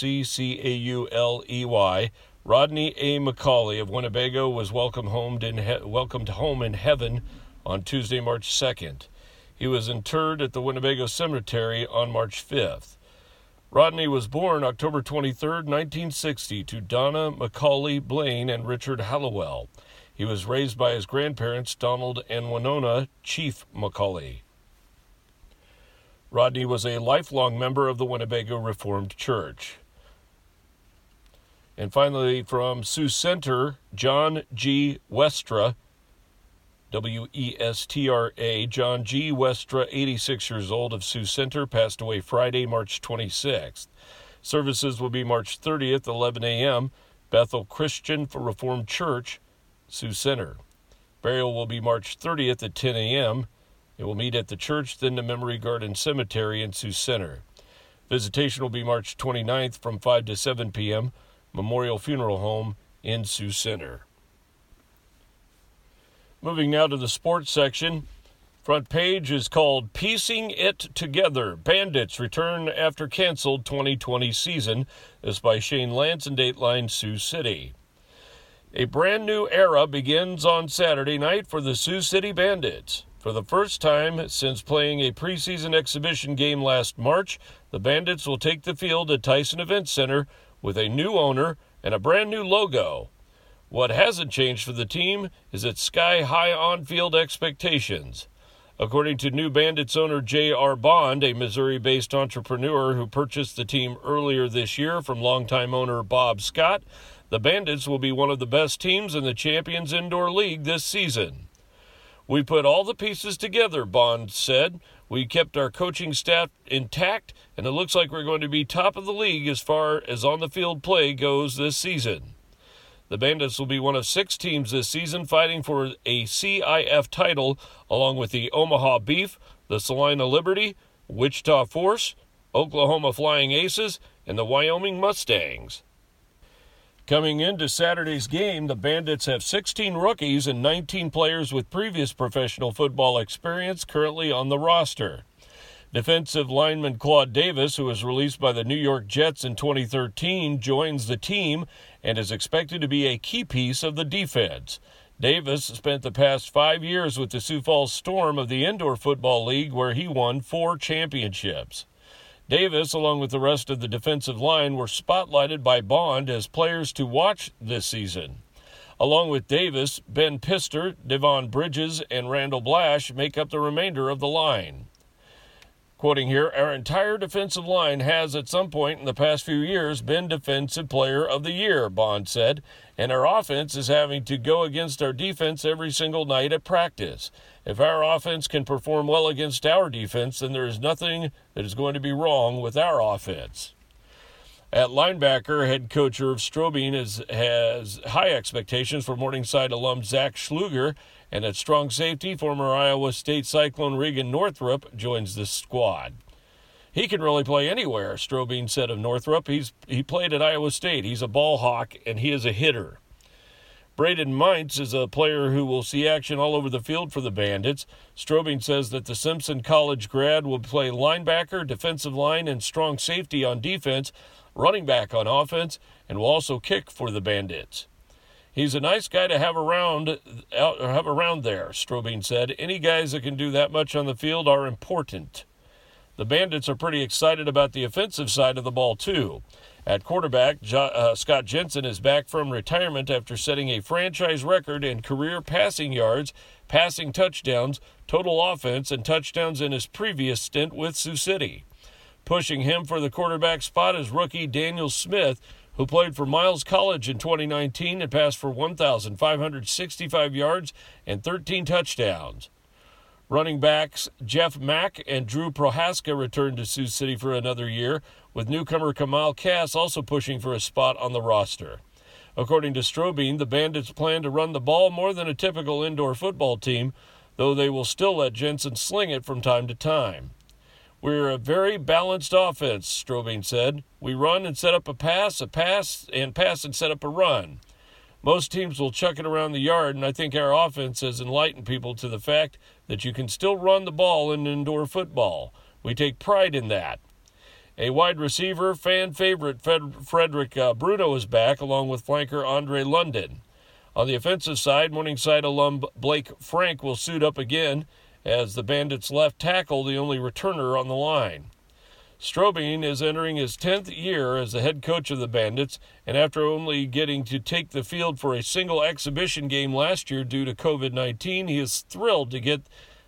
Mccauley. Rodney A. McCauley of Winnebago was welcomed home in heaven on Tuesday, March 2nd. He was interred at the Winnebago Cemetery on March 5th. Rodney was born October 23, 1960, to Donna McCauley Blaine and Richard Hallowell. He was raised by his grandparents, Donald and Winona Chief McCauley. Rodney was a lifelong member of the Winnebago Reformed Church. And finally, from Sioux Center, John G. Westra, W-E-S-T-R-A, John G. Westra, 86 years old, of Sioux Center, passed away Friday, March 26th. Services will be March 30th, 11 a.m., Bethel Christian for Reformed Church, Sioux Center. Burial will be March 30th at 10 a.m. It will meet at the church, then the Memory Garden Cemetery in Sioux Center. Visitation will be March 29th from 5 to 7 p.m., Memorial Funeral Home in Sioux Center. Moving now to the sports section. Front page is called Piecing It Together. Bandits return after canceled 2020 season. This by Shane Lance and Dateline Sioux City. A brand new era begins on Saturday night for the Sioux City Bandits. For the first time since playing a preseason exhibition game last March, the Bandits will take the field at Tyson Event Center with a new owner and a brand new logo. What hasn't changed for the team is its sky-high on-field expectations. According to new Bandits owner J.R. Bond, a Missouri-based entrepreneur who purchased the team earlier this year from longtime owner Bob Scott, the Bandits will be one of the best teams in the Champions Indoor League this season. We put all the pieces together, Bond said. We kept our coaching staff intact, and it looks like we're going to be top of the league as far as on-the-field play goes this season. The Bandits will be one of 6 teams this season fighting for a CIF title, along with the Omaha Beef, the Salina Liberty, Wichita Force, Oklahoma Flying Aces, and the Wyoming Mustangs. Coming into Saturday's game, the Bandits have 16 rookies and 19 players with previous professional football experience currently on the roster. Defensive lineman Claude Davis, who was released by the New York Jets in 2013, joins the team and is expected to be a key piece of the defense. Davis spent the past 5 years with the Sioux Falls Storm of the Indoor Football League, where he won 4 championships. Davis, along with the rest of the defensive line, were spotlighted by Bond as players to watch this season. Along with Davis, Ben Pister, Devon Bridges, and Randall Blash make up the remainder of the line. Quoting here, "Our entire defensive line has at some point in the past few years been Defensive Player of the Year," Bond said, "and our offense is having to go against our defense every single night at practice. If our offense can perform well against our defense, then there is nothing that is going to be wrong with our offense." At linebacker, head coach Irv Strobing has high expectations for Morningside alum Zach Schluger, and at strong safety, former Iowa State Cyclone Regan Northrup joins the squad. "He can really play anywhere," Strobing said of Northrup. He played at Iowa State. He's a ball hawk, and he is a hitter. Braden Mintz is a player who will see action all over the field for the Bandits. Strobing says that the Simpson College grad will play linebacker, defensive line, and strong safety on defense, running back on offense, and will also kick for the Bandits. "He's a nice guy to have around there," Strobing said. "Any guys that can do that much on the field are important." The Bandits are pretty excited about the offensive side of the ball, too. At quarterback, Scott Jensen is back from retirement after setting a franchise record in career passing yards, passing touchdowns, total offense, and touchdowns in his previous stint with Sioux City. Pushing him for the quarterback spot is rookie Daniel Smith, who played for Miles College in 2019 and passed for 1,565 yards and 13 touchdowns. Running backs Jeff Mack and Drew Prohaska returned to Sioux City for another year, with newcomer Kamal Cass also pushing for a spot on the roster. According to Strobing, the Bandits plan to run the ball more than a typical indoor football team, though they will still let Jensen sling it from time to time. "We're a very balanced offense," Strobing said. "We run and set up a pass and set up a run. Most teams will chuck it around the yard, and I think our offense has enlightened people to the fact that you can still run the ball in indoor football. We take pride in that." A wide receiver, fan favorite Frederick Bruno is back, along with flanker Andre London. On the offensive side, Morningside alum Blake Frank will suit up again as the Bandits' left tackle, the only returner on the line. Strobing is entering his 10th year as the head coach of the Bandits, and after only getting to take the field for a single exhibition game last year due to COVID-19, he is thrilled to get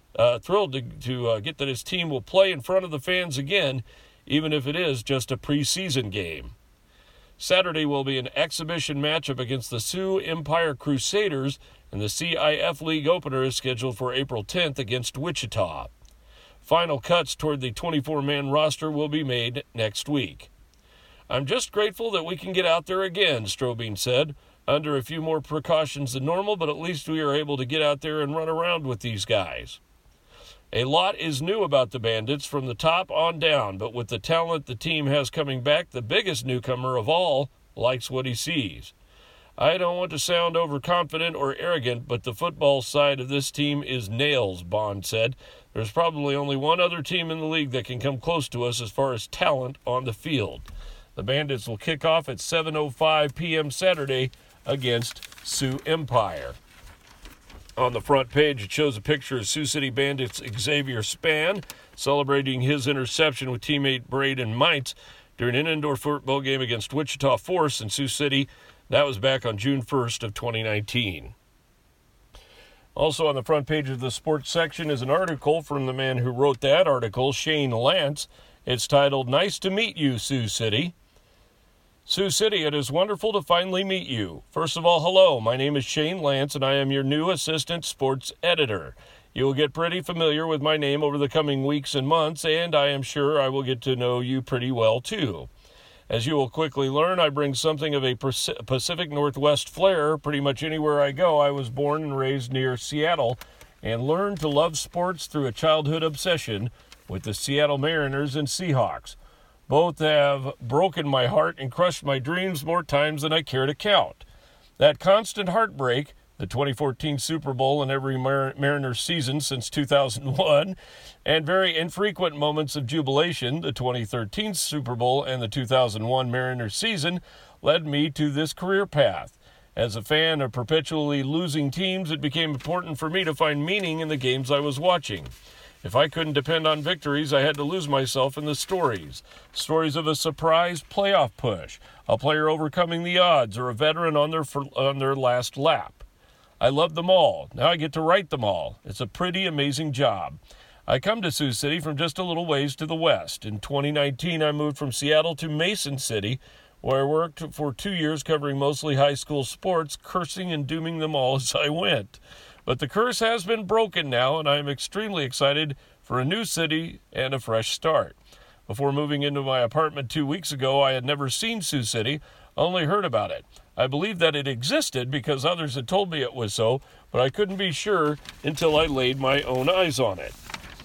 that his team will play in front of the fans again, even if it is just a preseason game. Saturday will be an exhibition matchup against the Sioux Empire Crusaders, and the CIF League opener is scheduled for April 10th against Wichita. Final cuts toward the 24-man roster will be made next week. "I'm just grateful that we can get out there again," Strobing said, "under a few more precautions than normal, but at least we are able to get out there and run around with these guys." A lot is new about the Bandits from the top on down, but with the talent the team has coming back, the biggest newcomer of all likes what he sees. "I don't want to sound overconfident or arrogant, but the football side of this team is nails," Bond said. "There's probably only one other team in the league that can come close to us as far as talent on the field." The Bandits will kick off at 7:05 p.m. Saturday against Sioux Empire. On the front page, it shows a picture of Sioux City Bandits Xavier Spann celebrating his interception with teammate Braden Mintz during an indoor football game against Wichita Force in Sioux City. That was back on June 1st of 2019. Also on the front page of the sports section is an article from the man who wrote that article, Shane Lance. It's titled, "Nice to Meet You, Sioux City." Sioux City, it is wonderful to finally meet you. First of all, hello, my name is Shane Lance, and I am your new assistant sports editor. You will get pretty familiar with my name over the coming weeks and months, and I am sure I will get to know you pretty well, too. As you will quickly learn, I bring something of a Pacific Northwest flair. Pretty much anywhere I go, I was born and raised near Seattle, and learned to love sports through a childhood obsession with the Seattle Mariners and Seahawks. Both have broken my heart and crushed my dreams more times than I care to count. That constant heartbreak the 2014 Super Bowl and every Mariners season since 2001, and very infrequent moments of jubilation, the 2013 Super Bowl and the 2001 Mariners season, led me to this career path. As a fan of perpetually losing teams, it became important for me to find meaning in the games I was watching. If I couldn't depend on victories, I had to lose myself in the stories. Stories of a surprise playoff push, a player overcoming the odds, or a veteran on their last lap. I love them all. Now I get to write them all. It's a pretty amazing job. I come to Sioux City from just a little ways to the west. In 2019, I moved from Seattle to Mason City, where I worked for 2 years covering mostly high school sports, cursing and dooming them all as I went. But the curse has been broken now, and I am extremely excited for a new city and a fresh start. Before moving into my apartment 2 weeks ago, I had never seen Sioux City, only heard about it. I believed that it existed because others had told me it was so, but I couldn't be sure until I laid my own eyes on it.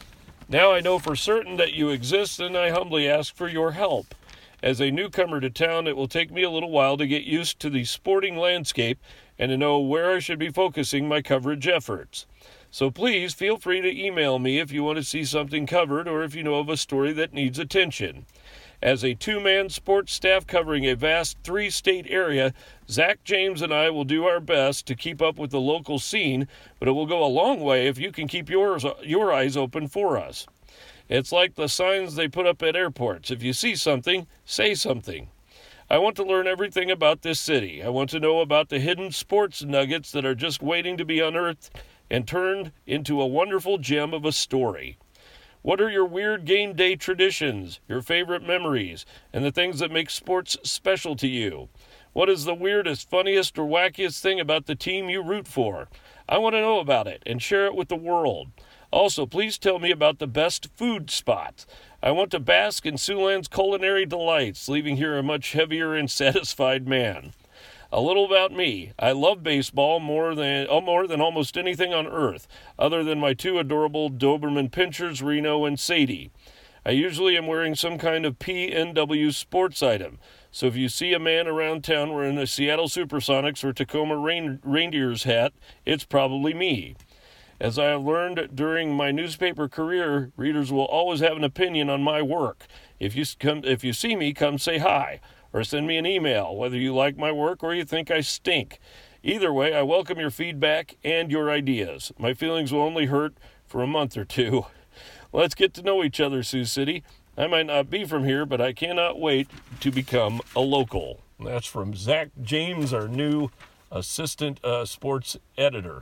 Now I know for certain that you exist, and I humbly ask for your help. As a newcomer to town, it will take me a little while to get used to the sporting landscape and to know where I should be focusing my coverage efforts. So please feel free to email me if you want to see something covered or if you know of a story that needs attention. As a two-man sports staff covering a vast 3-state area, Zach James and I will do our best to keep up with the local scene, but it will go a long way if you can keep your eyes open for us. It's like the signs they put up at airports. If you see something, say something. I want to learn everything about this city. I want to know about the hidden sports nuggets that are just waiting to be unearthed and turned into a wonderful gem of a story. What are your weird game day traditions, your favorite memories, and the things that make sports special to you? What is the weirdest, funniest, or wackiest thing about the team you root for? I want to know about it and share it with the world. Also, please tell me about the best food spots. I want to bask in Siouxland's culinary delights, leaving here a much heavier and satisfied man. A little about me. I love baseball more than almost anything on earth, other than my two adorable Doberman pinschers, Reno and Sadie. I usually am wearing some kind of PNW sports item, so if you see a man around town wearing a Seattle Supersonics or Tacoma Reindeers hat, it's probably me. As I have learned during my newspaper career, readers will always have an opinion on my work. If you see me, come say hi, or send me an email, whether you like my work or you think I stink. Either way, I welcome your feedback and your ideas. My feelings will only hurt for a month or two. Let's get to know each other, Sioux City. I might not be from here, but I cannot wait to become a local. That's from Zach James, our new assistant sports editor.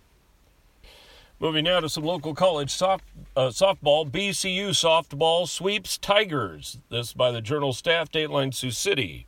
Moving now to some local college softball. BCU softball sweeps Tigers. This by the Journal staff, Dateline Sioux City.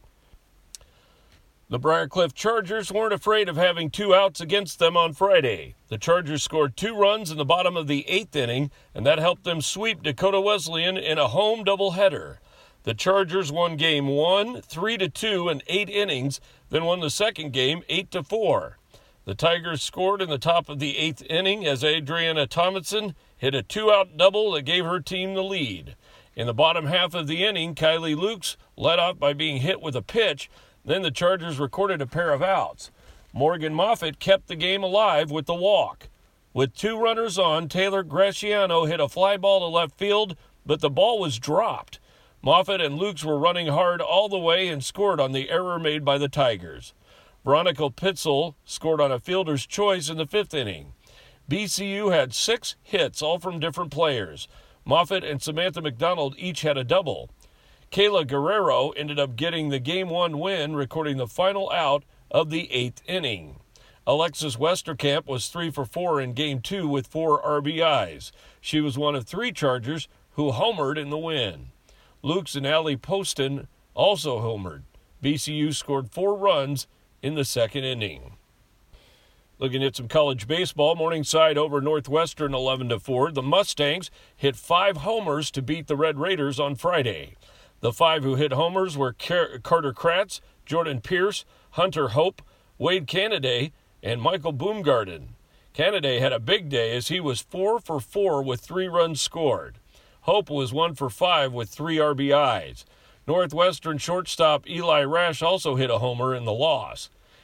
The Briarcliff Chargers weren't afraid of having 2 outs against them on Friday. The Chargers scored 2 runs in the bottom of the 8th inning, and that helped them sweep Dakota Wesleyan in a home doubleheader. The Chargers won Game 1, 3-2 in 8 innings, then won the second game 8-4. The Tigers scored in the top of the 8th inning as Adriana Tomlinson hit a 2-out double that gave her team the lead. In the bottom half of the inning, Kylie Lukes led off by being hit with a pitch. Then the Chargers recorded a pair of outs. Morgan Moffitt kept the game alive with the walk. With 2 runners on, Taylor Graciano hit a fly ball to left field, but the ball was dropped. Moffitt and Lukes were running hard all the way and scored on the error made by the Tigers. Veronica Pitzel scored on a fielder's choice in the 5th inning. BCU had 6 hits, all from different players. Moffitt and Samantha McDonald each had a double. Kayla Guerrero ended up getting the Game 1 win, recording the final out of the 8th inning. Alexis Westerkamp was 3 for 4 in Game 2 with 4 RBIs. She was one of 3 Chargers who homered in the win. Lukes and Allie Poston also homered. BCU scored 4 runs in the 2nd inning. Looking at some college baseball, Morningside over Northwestern 11-4. The Mustangs hit 5 homers to beat the Red Raiders on Friday. The 5 who hit homers were Carter Kratz, Jordan Pierce, Hunter Hope, Wade Cannaday, and Michael Boomgarden. Cannaday had a big day as he was 4 for 4 with 3 runs scored. Hope was 1 for 5 with 3 RBIs. Northwestern shortstop Eli Rash also hit a homer in the loss.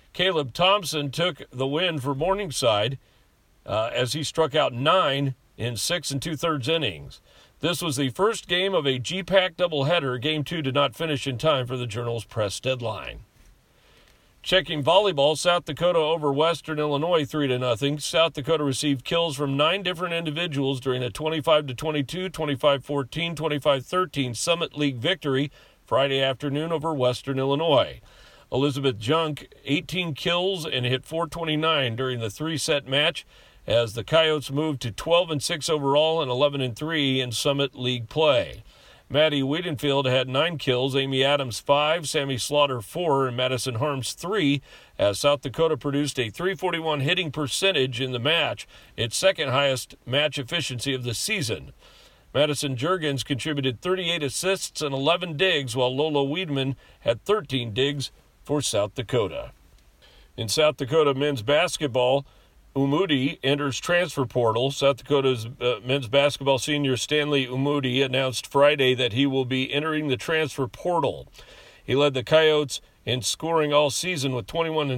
Caleb Thompson took the win for Morningside as he struck out 9 in 6 2/3 innings. This was the first game of a GPAC doubleheader. Game 2 did not finish in time for the Journal's press deadline. Checking volleyball, South Dakota over Western Illinois 3-0. South Dakota received kills from 9 different individuals during a 25-22, 25-14, 25-13 Summit League victory Friday afternoon over Western Illinois. Elizabeth Junk, 18 kills and hit .429 during the 3-set match as the Coyotes moved to 12-6 overall and 11-3 in Summit League play. Maddie Wiedenfield had 9 kills, Amy Adams 5, Sammy Slaughter 4, and Madison Harms 3, as South Dakota produced a .341 hitting percentage in the match, its second highest match efficiency of the season. Madison Juergens contributed 38 assists and 11 digs, while Lola Wiedemann had 13 digs for South Dakota. In South Dakota men's basketball, Umudi enters transfer portal. South Dakota's men's basketball senior Stanley Umudi announced Friday that he will be entering the transfer portal. He led the Coyotes in scoring all season with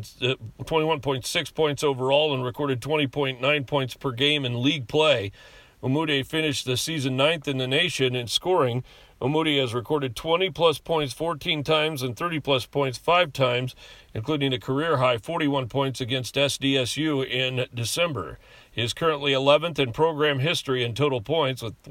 21.6 points overall and recorded 20.9 points per game in league play. Umudi finished the season 9th in the nation in scoring. Umudi has recorded 20-plus points 14 times and 30-plus points 5 times, including a career-high 41 points against SDSU in December. He is currently 11th in program history in total points with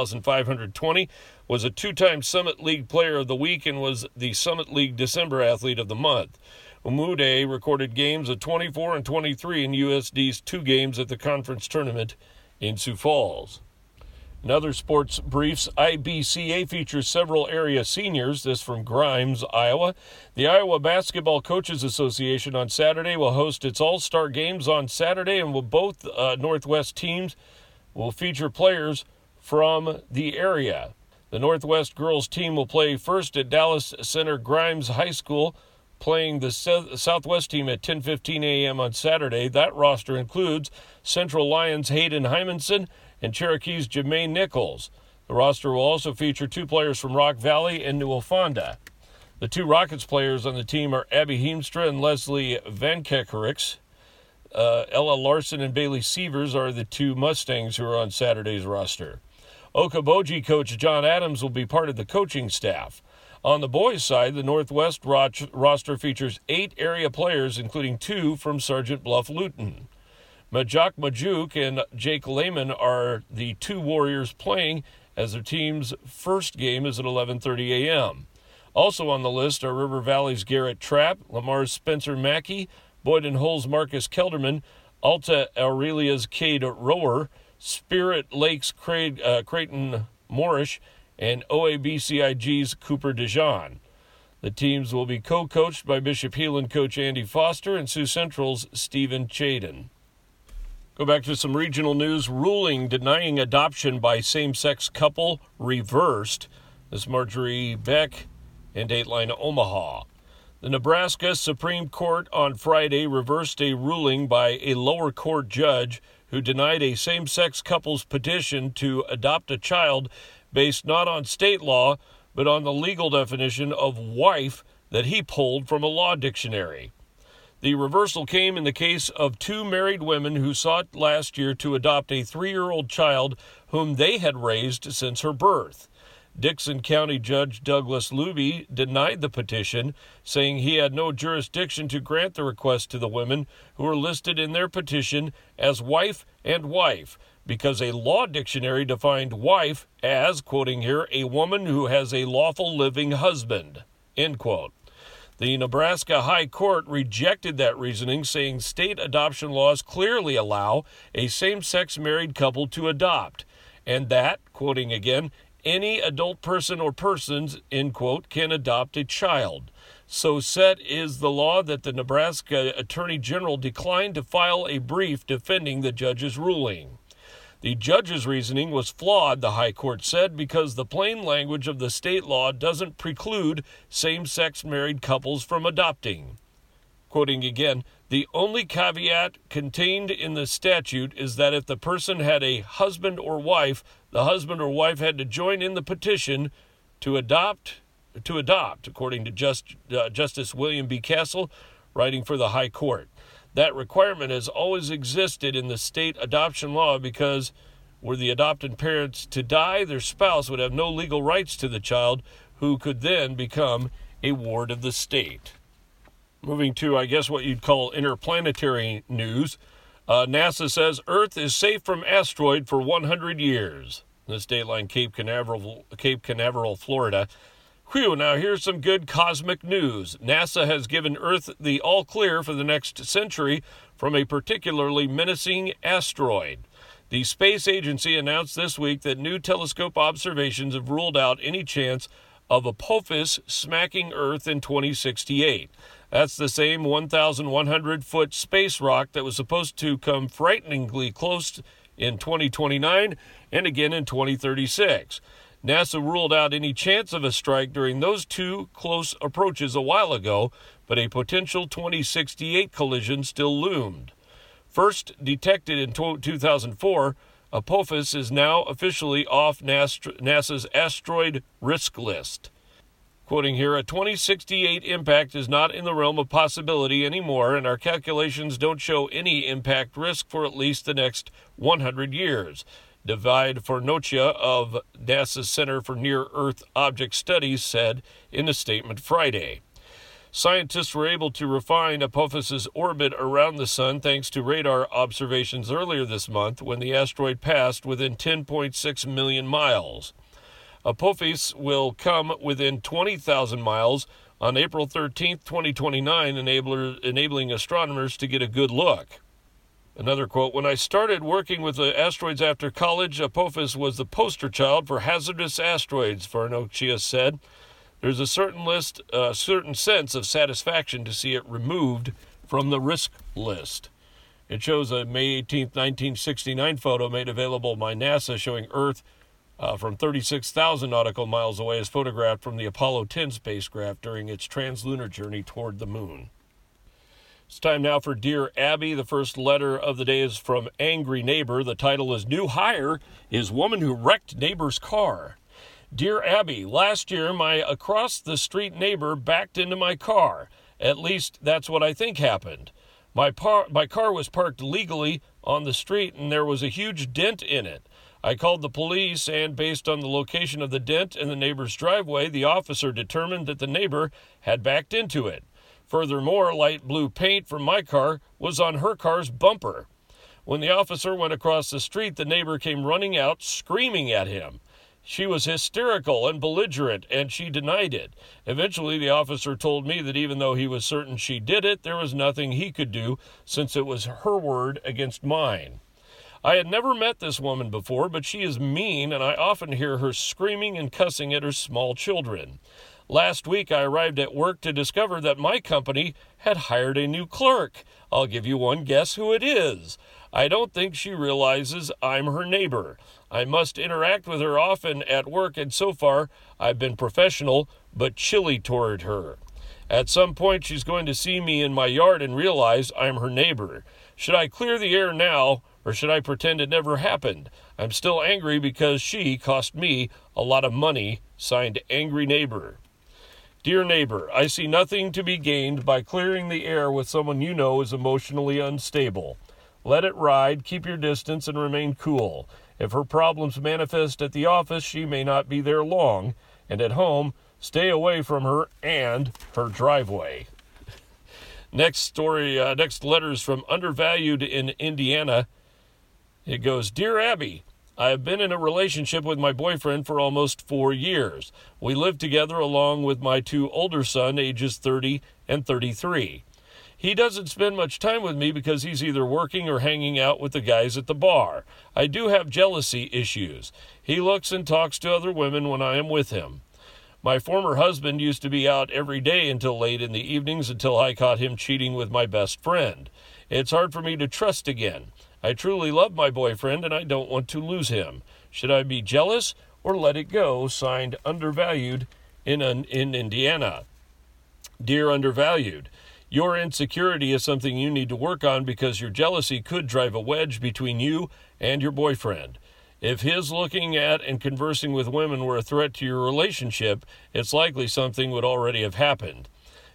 1,520, was a 2-time Summit League Player of the Week, and was the Summit League December Athlete of the Month. Umudi recorded games of 24 and 23 in USD's 2 games at the conference tournament in Sioux Falls. In other sports briefs, IBCA features several area seniors. This from Grimes, Iowa. The Iowa Basketball Coaches Association on Saturday will host its All-Star Games on Saturday, and both Northwest teams will feature players from the area. The Northwest girls team will play first at Dallas Center Grimes High School, playing the Southwest team at 10:15 a.m. on Saturday. That roster includes Central Lions' Hayden Hymanson and Cherokee's Jermaine Nichols. The roster will also feature 2 players from Rock Valley and New Fonda. The 2 Rockets players on the team are Abby Heemstra and Leslie Van Kekerix. Ella Larson and Bailey Sievers are the 2 Mustangs who are on Saturday's roster. Okoboji coach John Adams will be part of the coaching staff. On the boys' side, the Northwest roster features 8 area players, including 2 from Sergeant Bluff-Luton. Majak Majuk and Jake Lehman are the 2 Warriors playing, as their team's first game is at 11:30 a.m. Also on the list are River Valley's Garrett Trapp, Lamar's Spencer Mackey, Boyden Hull's Marcus Kelderman, Alta Aurelia's Cade Rower, Spirit Lake's Creighton Morrish, and OABCIG's Cooper DeJean. The teams will be co-coached by Bishop Heelan coach Andy Foster and Sioux Central's Stephen Chaden. Go back to some regional news. Ruling denying adoption by same-sex couple reversed. This is Marjorie Beck and Dateline Omaha. The Nebraska Supreme Court on Friday reversed a ruling by a lower court judge who denied a same-sex couple's petition to adopt a child based not on state law, but on the legal definition of wife that he pulled from a law dictionary. The reversal came in the case of 2 married women who sought last year to adopt a 3-year-old child whom they had raised since her birth. Dixon County Judge Douglas Luby denied the petition, saying he had no jurisdiction to grant the request to the women who were listed in their petition as wife and wife, because a law dictionary defined wife as, quoting here, a woman who has a lawful living husband, end quote. The Nebraska High Court rejected that reasoning, saying state adoption laws clearly allow a same-sex married couple to adopt, and that, quoting again, any adult person or persons, end quote, can adopt a child. So set is the law that the Nebraska Attorney General declined to file a brief defending the judge's ruling. The judge's reasoning was flawed, the High Court said, because the plain language of the state law doesn't preclude same-sex married couples from adopting. Quoting again, the only caveat contained in the statute is that if the person had a husband or wife, the husband or wife had to join in the petition to adopt, according to Justice William B. Castle, writing for the High Court. That requirement has always existed in the state adoption law because were the adopted parents to die, their spouse would have no legal rights to the child, who could then become a ward of the state. Moving to, I guess, what you'd call interplanetary news. NASA says Earth is safe from asteroid for 100 years. This Dateline Cape Canaveral, Florida. Whew, now here's some good cosmic news. NASA has given Earth the all clear for the next century from a particularly menacing asteroid. The space agency announced this week that new telescope observations have ruled out any chance of Apophis smacking Earth in 2068. That's the same 1,100-foot space rock that was supposed to come frighteningly close in 2029 and again in 2036. NASA ruled out any chance of a strike during those two close approaches a while ago, but a potential 2068 collision still loomed. First detected in 2004, Apophis is now officially off NASA's asteroid risk list. Quoting here, a 2068 impact is not in the realm of possibility anymore, and our calculations don't show any impact risk for at least the next 100 years. David Fornocha of NASA's Center for Near-Earth Object Studies said in a statement Friday. Scientists were able to refine Apophis's orbit around the sun thanks to radar observations earlier this month when the asteroid passed within 10.6 million miles. Apophis will come within 20,000 miles on April 13, 2029, enabling astronomers to get a good look. Another quote, when I started working with the asteroids after college, Apophis was the poster child for hazardous asteroids, Fornocha said. There's a certain sense of satisfaction to see it removed from the risk list. It shows a May 18, 1969 photo made available by NASA showing Earth from 36,000 nautical miles away as photographed from the Apollo 10 spacecraft during its translunar journey toward the moon. It's time now for Dear Abby. The first letter of the day is from Angry Neighbor. The title is New Hire is Woman Who Wrecked Neighbor's Car. Dear Abby, last year my across-the-street neighbor backed into my car. At least that's what I think happened. My car was parked legally on the street and there was a huge dent in it. I called the police and based on the location of the dent in the neighbor's driveway, the officer determined that the neighbor had backed into it. Furthermore, light blue paint from my car was on her car's bumper. When the officer went across the street, the neighbor came running out, screaming at him. She was hysterical and belligerent, and she denied it. Eventually, the officer told me that even though he was certain she did it, there was nothing he could do since it was her word against mine. I had never met this woman before, but she is mean, and I often hear her screaming and cussing at her small children. Last week, I arrived at work to discover that my company had hired a new clerk. I'll give you one guess who it is. I don't think she realizes I'm her neighbor. I must interact with her often at work, and so far, I've been professional but chilly toward her. At some point, she's going to see me in my yard and realize I'm her neighbor. Should I clear the air now, or should I pretend it never happened? I'm still angry because she cost me a lot of money. Signed, Angry Neighbor. Dear neighbor, I see nothing to be gained by clearing the air with someone you know is emotionally unstable. Let it ride, keep your distance, and remain cool. If her problems manifest at the office, she may not be there long. And at home, stay away from her and her driveway. Next letter is from Undervalued in Indiana. It goes, Dear Abby, I have been in a relationship with my boyfriend for almost 4 years. We live together along with my two older sons, ages 30 and 33. He doesn't spend much time with me because he's either working or hanging out with the guys at the bar. I do have jealousy issues. He looks and talks to other women when I am with him. My former husband used to be out every day until late in the evenings until I caught him cheating with my best friend. It's hard for me to trust again. I truly love my boyfriend and I don't want to lose him. Should I be jealous or let it go? Signed, Undervalued in Indiana. Dear Undervalued, your insecurity is something you need to work on because your jealousy could drive a wedge between you and your boyfriend. If his looking at and conversing with women were a threat to your relationship, it's likely something would already have happened.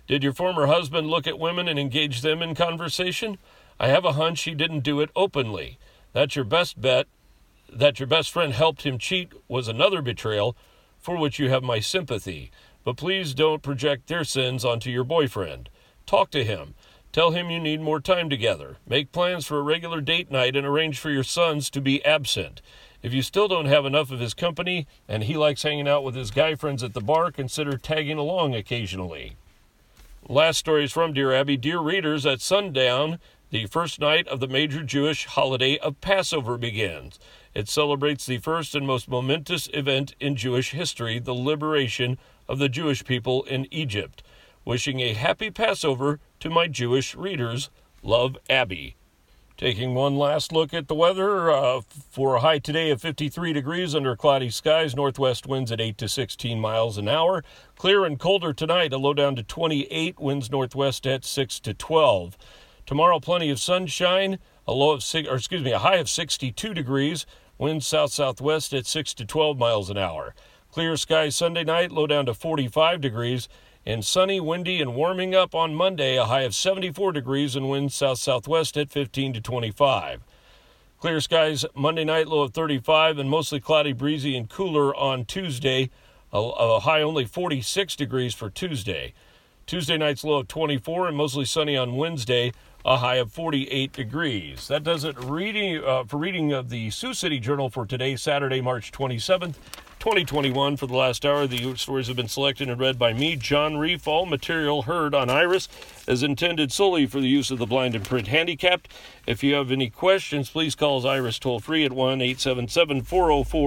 Did your former husband look at women and engage them in conversation? I have a hunch he didn't do it openly. That's your best bet. That your best friend helped him cheat was another betrayal for which you have my sympathy. But please don't project their sins onto your boyfriend. Talk to him. Tell him you need more time together. Make plans for a regular date night and arrange for your sons to be absent. If you still don't have enough of his company and he likes hanging out with his guy friends at the bar, consider tagging along occasionally. Last story is from Dear Abby. Dear readers, at sundown, the first night of the major Jewish holiday of Passover begins. It celebrates the first and most momentous event in Jewish history, the liberation of the Jewish people in Egypt. Wishing a happy Passover to my Jewish readers. Love, Abby. Taking one last look at the weather, for a high today of 53 degrees under cloudy skies, northwest winds at 8 to 16 miles an hour. Clear and colder tonight, a low down to 28, winds northwest at 6 to 12. Tomorrow, plenty of sunshine, a high of 62 degrees, winds south-southwest at 6 to 12 miles an hour. Clear skies Sunday night, low down to 45 degrees, and sunny, windy, and warming up on Monday, a high of 74 degrees and winds south-southwest at 15 to 25. Clear skies Monday night, low of 35, and mostly cloudy, breezy, and cooler on Tuesday, a high only 46 degrees for Tuesday. Tuesday night's low of 24 and mostly sunny on Wednesday, a high of 48 degrees. That does it for reading of the Sioux City Journal for today, Saturday, March 27th. 2021. For the last hour, the stories have been selected and read by me, John Reef. All material heard on Iris is intended solely for the use of the blind and print handicapped. If you have any questions, please call Iris toll-free at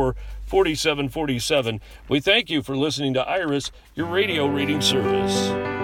1-877-404-4747. We thank you for listening to Iris, your radio reading service.